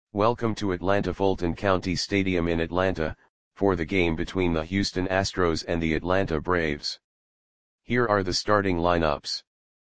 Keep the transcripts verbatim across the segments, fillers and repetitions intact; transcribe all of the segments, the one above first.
Welcome to Atlanta Fulton County Stadium in Atlanta, for the game between the Houston Astros and the Atlanta Braves. Here are the starting lineups.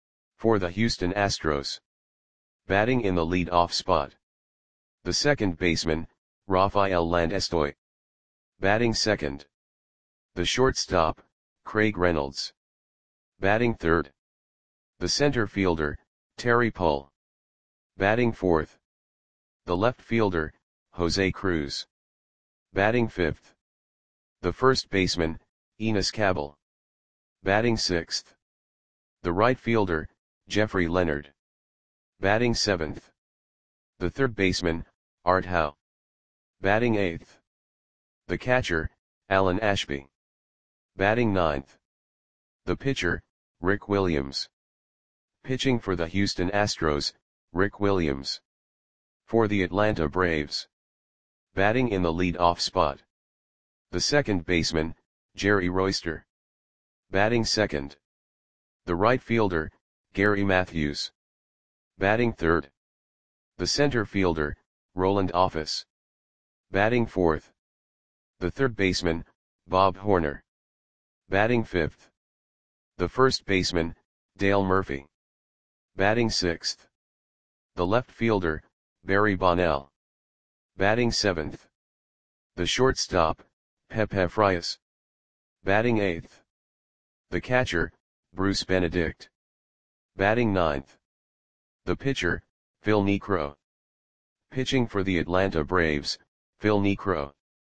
For the Houston Astros. Batting in the lead-off spot. The second baseman, Rafael Landestoy. Batting second. The shortstop, Craig Reynolds. Batting third. The center fielder, Terry Pull. Batting fourth. The left fielder, Jose Cruz. Batting fifth. The first baseman, Enos Cabell. Batting sixth. The right fielder, Jeffrey Leonard. Batting seventh. The third baseman, Art Howe. Batting eighth. The catcher, Alan Ashby. Batting ninth. The pitcher, Rick Williams. Pitching for the Houston Astros, Rick Williams. For the Atlanta Braves. Batting in the lead-off spot. The second baseman, Jerry Royster. Batting second. The right fielder, Gary Matthews. Batting third. The center fielder, Roland Office. Batting fourth. The third baseman, Bob Horner. Batting fifth. The first baseman, Dale Murphy. Batting sixth. The left fielder, Barry Bonnell. Batting seventh. The shortstop, Pepe Frias. Batting eighth. The catcher, Bruce Benedict. Batting ninth. The pitcher, Phil Niekro. Pitching for the Atlanta Braves, Phil Niekro.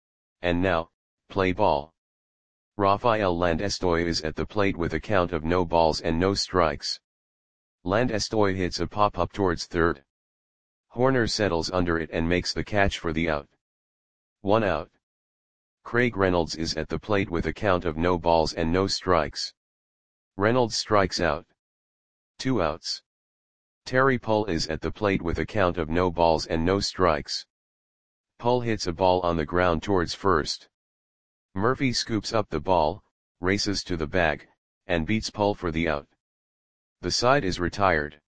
And now, play ball. Rafael Landestoy is at the plate with a count of no balls and no strikes. Landestoy hits a pop-up towards third. Horner settles under it and makes the catch for the out. One out. Craig Reynolds is at the plate with a count of no balls and no strikes. Reynolds strikes out. Two outs. Terry Pull is at the plate with a count of no balls and no strikes. Pull hits a ball on the ground towards first. Murphy scoops up the ball, races to the bag, and beats Pull for the out. The side is retired.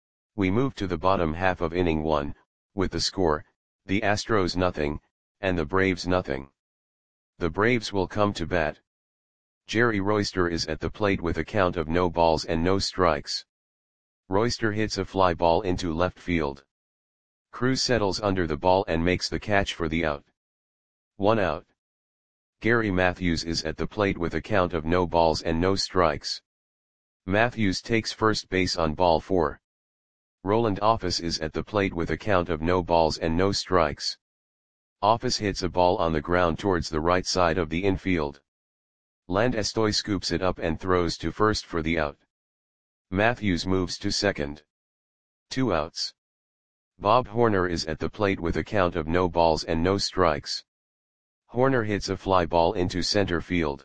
We move to the bottom half of inning one, with the score, the Astros nothing, and the Braves nothing. The Braves will come to bat. Jerry Royster is at the plate with a count of no balls and no strikes. Royster hits a fly ball into left field. Cruz settles under the ball and makes the catch for the out. One out. Gary Matthews is at the plate with a count of no balls and no strikes. Matthews takes first base on ball four. Roland Office is at the plate with a count of no balls and no strikes. Office hits a ball on the ground towards the right side of the infield. Landestoy scoops it up and throws to first for the out. Matthews moves to second. Two outs. Bob Horner is at the plate with a count of no balls and no strikes. Horner hits a fly ball into center field.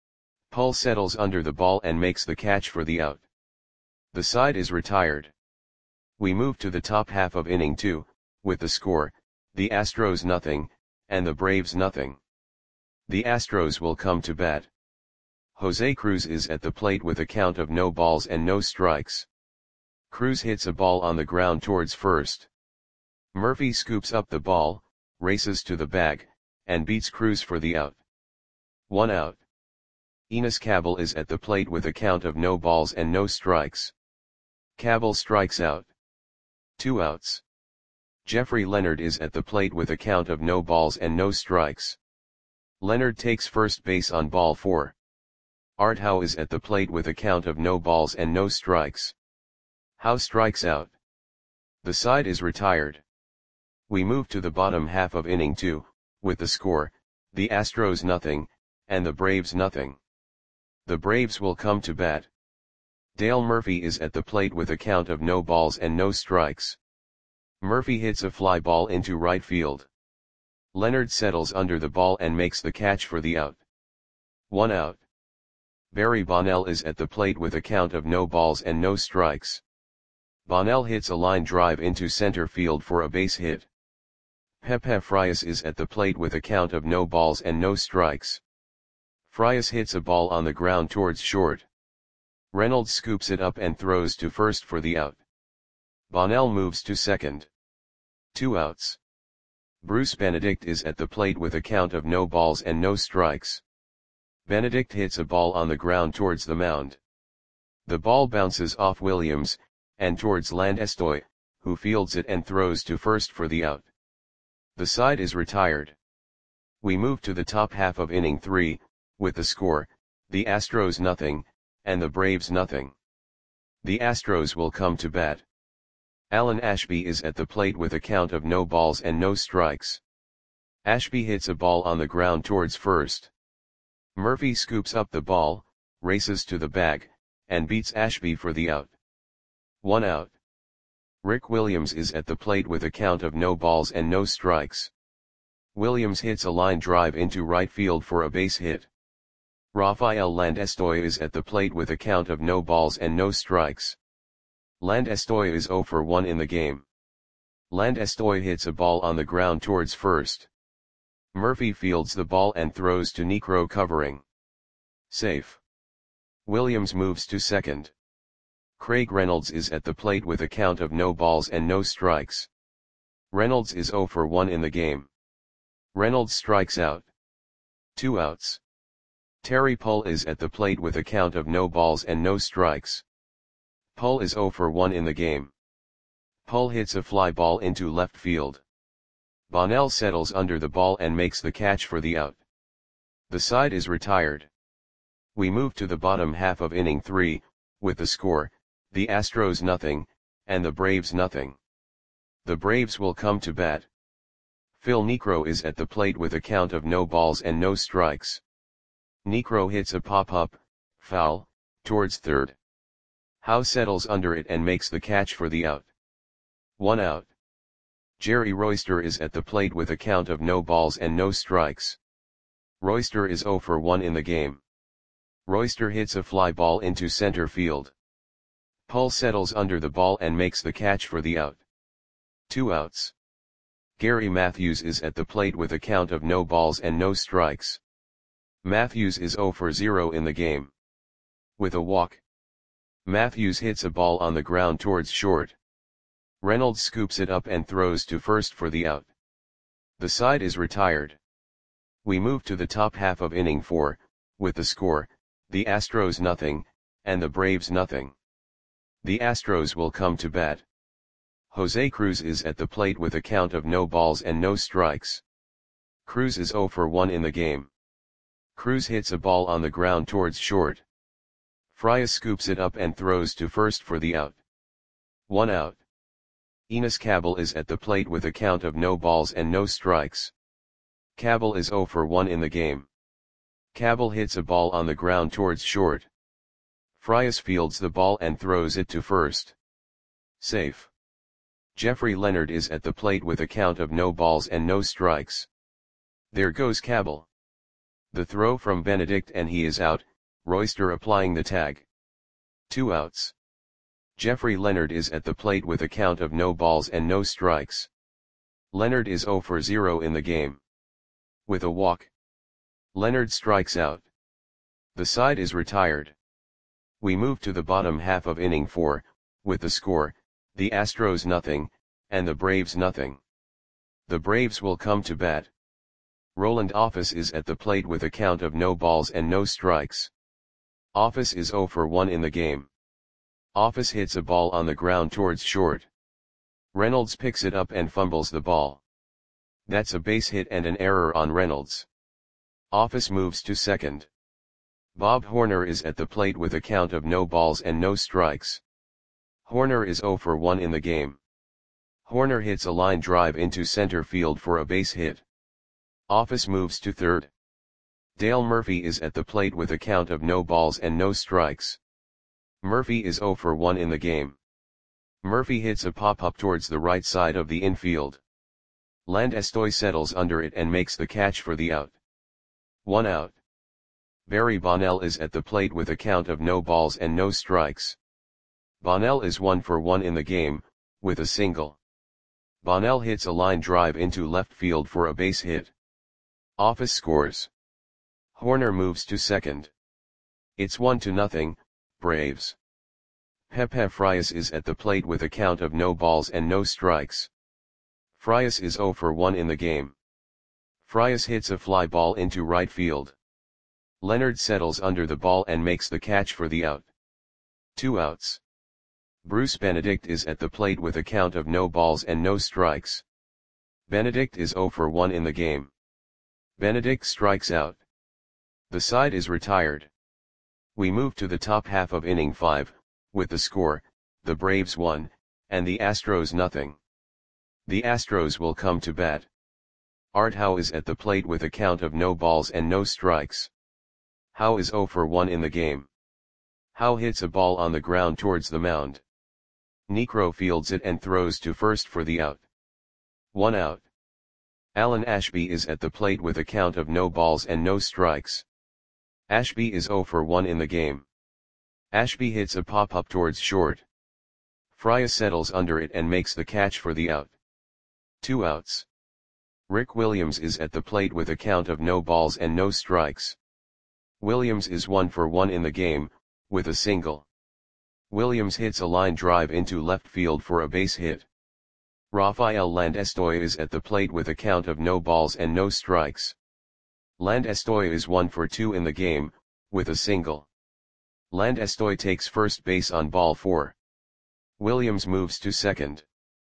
Pull settles under the ball and makes the catch for the out. The side is retired. We move to the top half of inning two, with the score, the Astros nothing, and the Braves nothing. The Astros will come to bat. Jose Cruz is at the plate with a count of no balls and no strikes. Cruz hits a ball on the ground towards first. Murphy scoops up the ball, races to the bag, and beats Cruz for the out. One out. Enos Cabell is at the plate with a count of no balls and no strikes. Cabell strikes out. Two outs. Jeffrey Leonard is at the plate with a count of no balls and no strikes. Leonard takes first base on ball four. Art Howe is at the plate with a count of no balls and no strikes. Howe strikes out. The side is retired. We move to the bottom half of inning two, with the score, the Astros nothing, and the Braves nothing. The Braves will come to bat. Dale Murphy is at the plate with a count of no balls and no strikes. Murphy hits a fly ball into right field. Leonard settles under the ball and makes the catch for the out. One out. Barry Bonnell is at the plate with a count of no balls and no strikes. Bonnell hits a line drive into center field for a base hit. Pepe Frias is at the plate with a count of no balls and no strikes. Frias hits a ball on the ground towards short. Reynolds scoops it up and throws to first for the out. Bonnell moves to second. Two outs. Bruce Benedict is at the plate with a count of no balls and no strikes. Benedict hits a ball on the ground towards the mound. The ball bounces off Williams, and towards Landestoy, who fields it and throws to first for the out. The side is retired. We move to the top half of inning three, with the score, the Astros nothing, and the Braves nothing. The Astros will come to bat. Alan Ashby is at the plate with a count of no balls and no strikes. Ashby hits a ball on the ground towards first. Murphy scoops up the ball, races to the bag, and beats Ashby for the out. One out. Rick Williams is at the plate with a count of no balls and no strikes. Williams hits a line drive into right field for a base hit. Rafael Landestoy is at the plate with a count of no balls and no strikes. Landestoy is zero for one in the game. Landestoy hits a ball on the ground towards first. Murphy fields the ball and throws to Niekro covering. Safe. Williams moves to second. Craig Reynolds is at the plate with a count of no balls and no strikes. Reynolds is zero for one in the game. Reynolds strikes out. Two outs. Terry Pull is at the plate with a count of no balls and no strikes. Pull is zero for one in the game. Pull hits a fly ball into left field. Bonnell settles under the ball and makes the catch for the out. The side is retired. We move to the bottom half of inning three, with the score, the Astros nothing, and the Braves nothing. The Braves will come to bat. Phil Niekro is at the plate with a count of no balls and no strikes. Niekro hits a pop-up, foul, towards third. Howe settles under it and makes the catch for the out. One out. Jerry Royster is at the plate with a count of no balls and no strikes. Royster is zero for one in the game. Royster hits a fly ball into center field. Pull settles under the ball and makes the catch for the out. Two outs. Gary Matthews is at the plate with a count of no balls and no strikes. Matthews is zero for zero in the game. With a walk. Matthews hits a ball on the ground towards short. Reynolds scoops it up and throws to first for the out. The side is retired. We move to the top half of inning four, with the score, the Astros nothing, and the Braves nothing. The Astros will come to bat. Jose Cruz is at the plate with a count of no balls and no strikes. Cruz is zero for one in the game. Cruz hits a ball on the ground towards short. Frias scoops it up and throws to first for the out. One out. Enos Cabell is at the plate with a count of no balls and no strikes. Cabell is zero for one in the game. Cabell hits a ball on the ground towards short. Frias fields the ball and throws it to first. Safe. Jeffrey Leonard is at the plate with a count of no balls and no strikes. There goes Cabell. The throw from Benedict and he is out, Royster applying the tag. Two outs. Jeffrey Leonard is at the plate with a count of no balls and no strikes. Leonard is zero for zero in the game. With a walk. Leonard strikes out. The side is retired. We move to the bottom half of inning four, with the score, the Astros nothing, and the Braves nothing. The Braves will come to bat. Roland Office is at the plate with a count of no balls and no strikes. Office is zero for one in the game. Office hits a ball on the ground towards short. Reynolds picks it up and fumbles the ball. That's a base hit and an error on Reynolds. Office moves to second. Bob Horner is at the plate with a count of no balls and no strikes. Horner is zero for one in the game. Horner hits a line drive into center field for a base hit. Office moves to third. Dale Murphy is at the plate with a count of no balls and no strikes. Murphy is zero for one in the game. Murphy hits a pop-up towards the right side of the infield. Landestoy settles under it and makes the catch for the out. One out. Barry Bonnell is at the plate with a count of no balls and no strikes. Bonnell is one for one in the game, with a single. Bonnell hits a line drive into left field for a base hit. Office scores. Horner moves to second. It's one to nothing, Braves. Pepe Frias is at the plate with a count of no balls and no strikes. Frias is zero for one in the game. Frias hits a fly ball into right field. Leonard settles under the ball and makes the catch for the out. Two outs. Bruce Benedict is at the plate with a count of no balls and no strikes. Benedict is zero for one in the game. Benedict strikes out. The side is retired. We move to the top half of inning five, with the score, the Braves one, and the Astros nothing. The Astros will come to bat. Art Howe is at the plate with a count of no balls and no strikes. Howe is zero for one in the game. Howe hits a ball on the ground towards the mound. Niekro fields it and throws to first for the out. One out. Alan Ashby is at the plate with a count of no balls and no strikes. Ashby is zero for one in the game. Ashby hits a pop-up towards short. Frias settles under it and makes the catch for the out. Two outs. Rick Williams is at the plate with a count of no balls and no strikes. Williams is one for one in the game, with a single. Williams hits a line drive into left field for a base hit. Rafael Landestoy is at the plate with a count of no balls and no strikes. Landestoy is one for two in the game, with a single. Landestoy takes first base on ball four. Williams moves to second.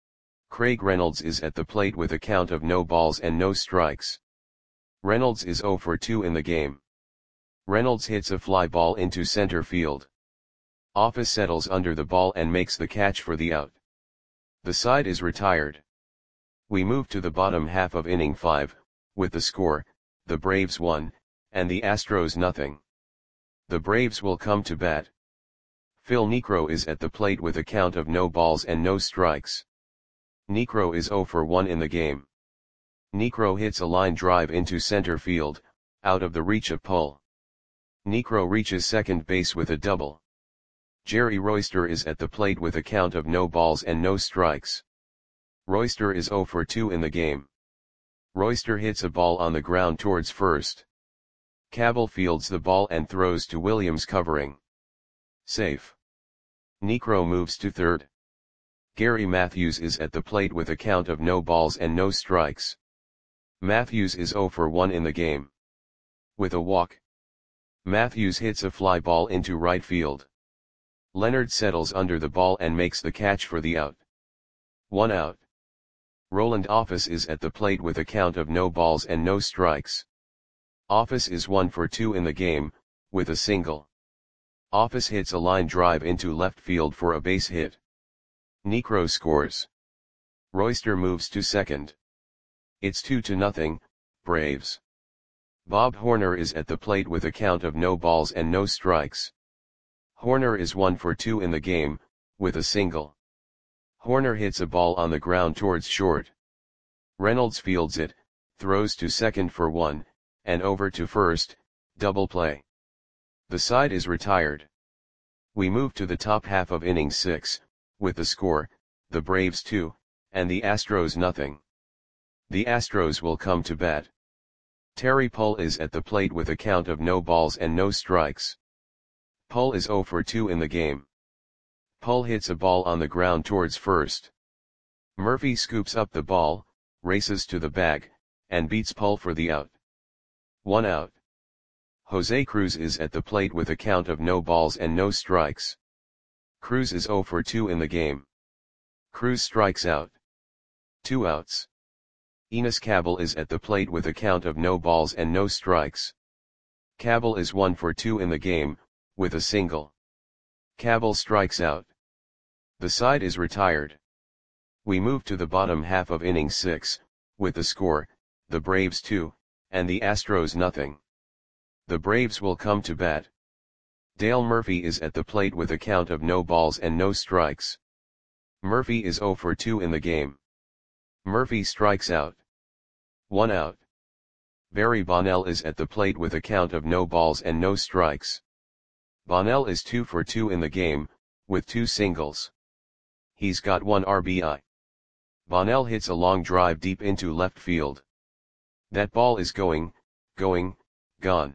Craig Reynolds is at the plate with a count of no balls and no strikes. Reynolds is zero for two in the game. Reynolds hits a fly ball into center field. Office settles under the ball and makes the catch for the out. The side is retired. We move to the bottom half of inning five, with the score, the Braves one, and the Astros nothing. The Braves will come to bat. Phil Niekro is at the plate with a count of no balls and no strikes. Niekro is zero for one in the game. Niekro hits a line drive into center field, out of the reach of Pull. Niekro reaches second base with a double. Jerry Royster is at the plate with a count of no balls and no strikes. Royster is zero for two in the game. Royster hits a ball on the ground towards first. Cabell fields the ball and throws to Williams covering. Safe. Niekro moves to third. Gary Matthews is at the plate with a count of no balls and no strikes. Matthews is zero for one in the game. With a walk. Matthews hits a fly ball into right field. Leonard settles under the ball and makes the catch for the out. One out. Roland Office is at the plate with a count of no balls and no strikes. Office is one for two in the game, with a single. Office hits a line drive into left field for a base hit. Niekro scores. Royster moves to second. It's two to nothing, Braves. Bob Horner is at the plate with a count of no balls and no strikes. Horner is one for two in the game, with a single. Horner hits a ball on the ground towards short. Reynolds fields it, throws to second for one, and over to first, double play. The side is retired. We move to the top half of inning six, with the score, the Braves two, and the Astros nothing. The Astros will come to bat. Terry Pull is at the plate with a count of no balls and no strikes. Pull is zero for two in the game. Pull hits a ball on the ground towards first. Murphy scoops up the ball, races to the bag, and beats Pull for the out. One out. Jose Cruz is at the plate with a count of no balls and no strikes. Cruz is zero for two in the game. Cruz strikes out. Two outs. Enos Cabell is at the plate with a count of no balls and no strikes. Cabell is one for two in the game, with a single. Cabell strikes out. The side is retired. We move to the bottom half of inning six, with the score, the Braves two, and the Astros nothing. The Braves will come to bat. Dale Murphy is at the plate with a count of no balls and no strikes. Murphy is zero for two in the game. Murphy strikes out. One out. Barry Bonnell is at the plate with a count of no balls and no strikes. Bonnell is two for two in the game, with two singles. He's got one R B I. Bonnell hits a long drive deep into left field. That ball is going, going, gone.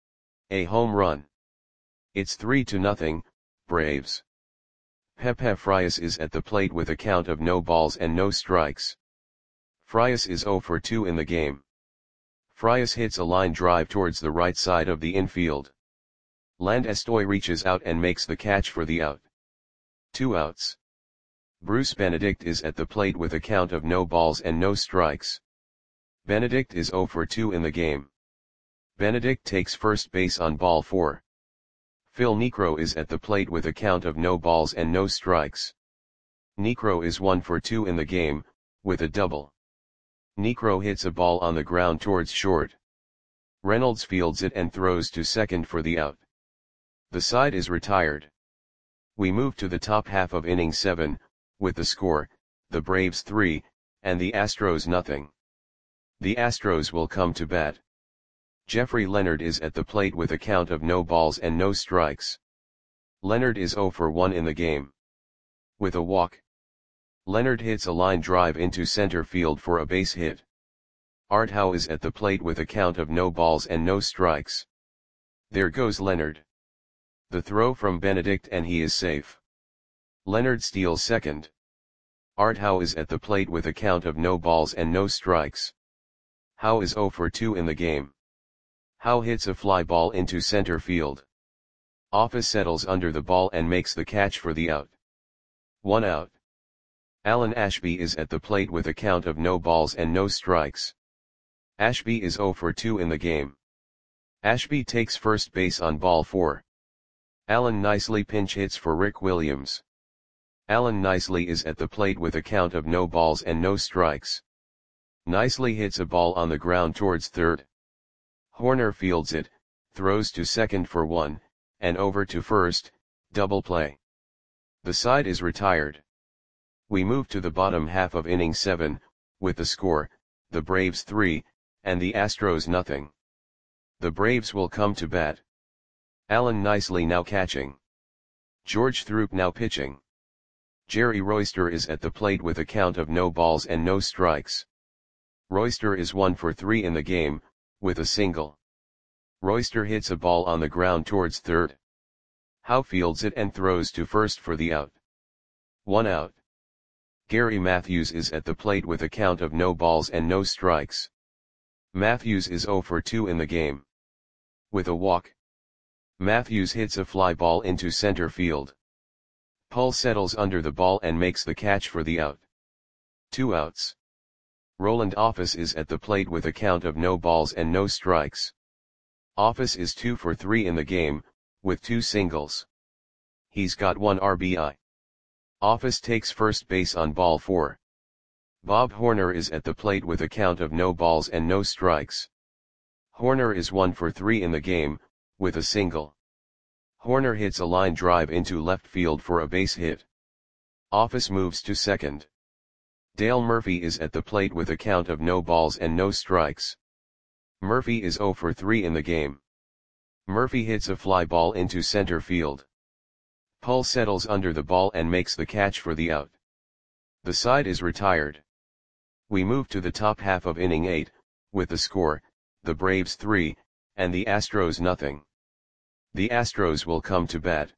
A home run. It's three to nothing, Braves. Pepe Frias is at the plate with a count of no balls and no strikes. Frias is zero for two in the game. Frias hits a line drive towards the right side of the infield. Land Estoy reaches out and makes the catch for the out. Two outs. Bruce Benedict is at the plate with a count of no balls and no strikes. Benedict is zero for two in the game. Benedict takes first base on ball four. Phil Niekro is at the plate with a count of no balls and no strikes. Niekro is one for two in the game, with a double. Niekro hits a ball on the ground towards short. Reynolds fields it and throws to second for the out. The side is retired. We move to the top half of inning seven, with the score, the Braves three, and the Astros nothing. The Astros will come to bat. Jeffrey Leonard is at the plate with a count of no balls and no strikes. Leonard is zero for one in the game. With a walk. Leonard hits a line drive into center field for a base hit. Art Howe is at the plate with a count of no balls and no strikes. There goes Leonard. The throw from Benedict and he is safe. Leonard steals second. Art Howe is at the plate with a count of no balls and no strikes. Howe is zero for two in the game. Howe hits a fly ball into center field. Office settles under the ball and makes the catch for the out. One out. Alan Ashby is at the plate with a count of no balls and no strikes. Ashby is zero for two in the game. Ashby takes first base on ball four. Alan nicely pinch hits for Rick Williams. Alan Nicely is at the plate with a count of no balls and no strikes. Nicely hits a ball on the ground towards third. Horner fields it, throws to second for one, and over to first, double play. The side is retired. We move to the bottom half of inning seven, with the score, the Braves three, and the Astros nothing. The Braves will come to bat. Alan Nicely now catching. George Throop now pitching. Jerry Royster is at the plate with a count of no balls and no strikes. Royster is one for three in the game, with a single. Royster hits a ball on the ground towards third. Howe fields it and throws to first for the out. One out. Gary Matthews is at the plate with a count of no balls and no strikes. Matthews is zero for two in the game. With a walk. Matthews hits a fly ball into center field. Paul settles under the ball and makes the catch for the out. Two outs. Roland Office is at the plate with a count of no balls and no strikes. Office is two for three in the game, with two singles. He's got one R B I. Office takes first base on ball four. Bob Horner is at the plate with a count of no balls and no strikes. Horner is one for three in the game, with a single. Horner hits a line drive into left field for a base hit. Office moves to second. Dale Murphy is at the plate with a count of no balls and no strikes. Murphy is zero for three in the game. Murphy hits a fly ball into center field. Paul settles under the ball and makes the catch for the out. The side is retired. We move to the top half of inning eight, with the score, the Braves three, and the Astros nothing. The Astros will come to bat.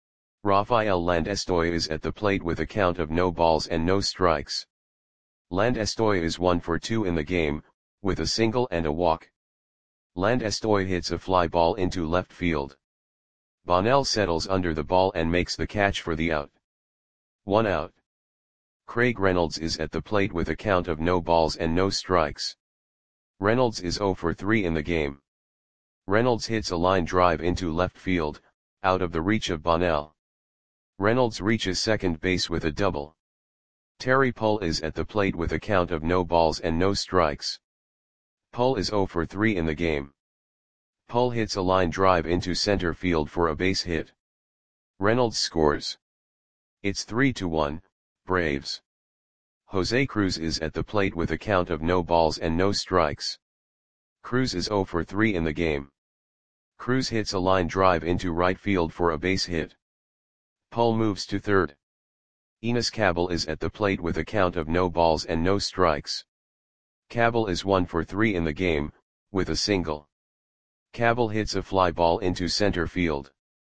Rafael Landestoy is at the plate with a count of no balls and no strikes. Landestoy is one for two in the game, with a single and a walk. Landestoy hits a fly ball into left field. Bonnell settles under the ball and makes the catch for the out. One out. Craig Reynolds is at the plate with a count of no balls and no strikes. Reynolds is zero for three in the game. Reynolds hits a line drive into left field, out of the reach of Bonnell. Reynolds reaches second base with a double. Terry Pull is at the plate with a count of no balls and no strikes. Pull is zero for three in the game. Pull hits a line drive into center field for a base hit. Reynolds scores. It's three to one, Braves. Jose Cruz is at the plate with a count of no balls and no strikes. Cruz is zero for three in the game. Cruz hits a line drive into right field for a base hit. Pull moves to third. Enos Cabell is at the plate with a count of no balls and no strikes. Cabell is one for three in the game, with a single. Cabell hits a fly ball into center field.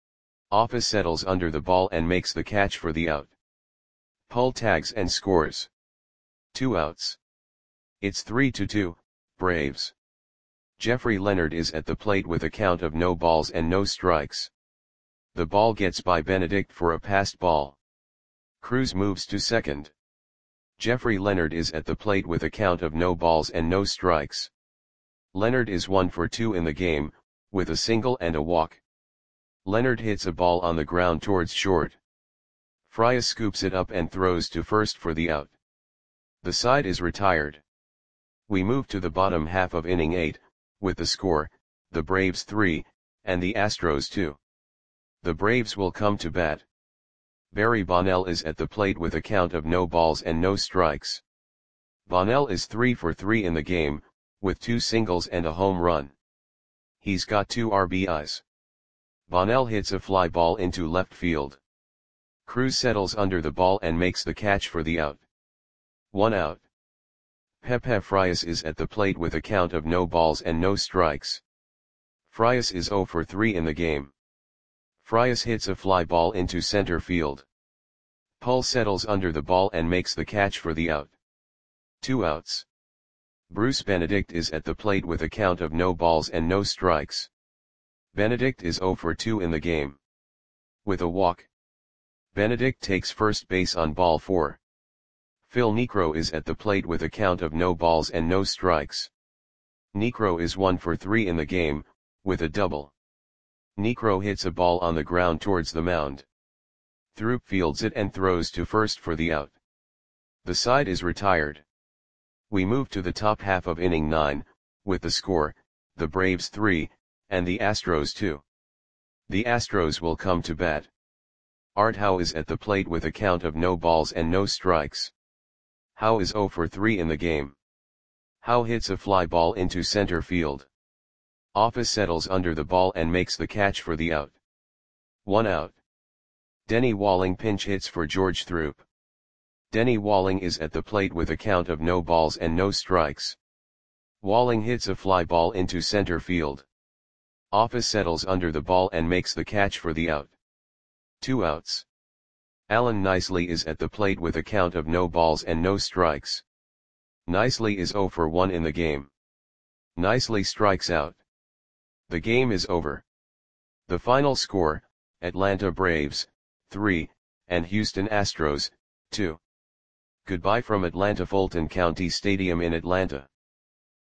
Office settles under the ball and makes the catch for the out. Pull tags and scores. Two outs. It's three to two, Braves. Jeffrey Leonard is at the plate with a count of no balls and no strikes. The ball gets by Benedict for a passed ball. Cruz moves to second. Jeffrey Leonard is at the plate with a count of no balls and no strikes. Leonard is one for two in the game, with a single and a walk. Leonard hits a ball on the ground towards short. Frias scoops it up and throws to first for the out. The side is retired. We move to the bottom half of inning eight, with the score, the Braves three, and the Astros two. The Braves will come to bat. Barry Bonnell is at the plate with a count of no balls and no strikes. Bonnell is three for three in the game, with two singles and a home run. He's got two R B Is. Bonnell hits a fly ball into left field. Cruz settles under the ball and makes the catch for the out. One out. Pepe Frias is at the plate with a count of no balls and no strikes. Frias is zero for three in the game. Frias hits a fly ball into center field. Pull settles under the ball and makes the catch for the out. Two outs. Bruce Benedict is at the plate with a count of no balls and no strikes. Benedict is zero for two in the game. With a walk. Benedict takes first base on ball four. Phil Niekro is at the plate with a count of no balls and no strikes. Niekro is one for three in the game, with a double. Niekro hits a ball on the ground towards the mound. Throop fields it and throws to first for the out. The side is retired. We move to the top half of inning nine, with the score, the Braves three, and the Astros two. The Astros will come to bat. Art Howe is at the plate with a count of no balls and no strikes. Howe is zero for three in the game. Howe hits a fly ball into center field. Office settles under the ball and makes the catch for the out. One out. Denny Walling pinch hits for George Throop. Denny Walling is at the plate with a count of no balls and no strikes. Walling hits a fly ball into center field. Office settles under the ball and makes the catch for the out. Two outs. Alan Nicely is at the plate with a count of no balls and no strikes. Nicely is zero for one in the game. Nicely strikes out. The game is over. The final score, Atlanta Braves, three, and Houston Astros, two. Goodbye from Atlanta Fulton County Stadium in Atlanta.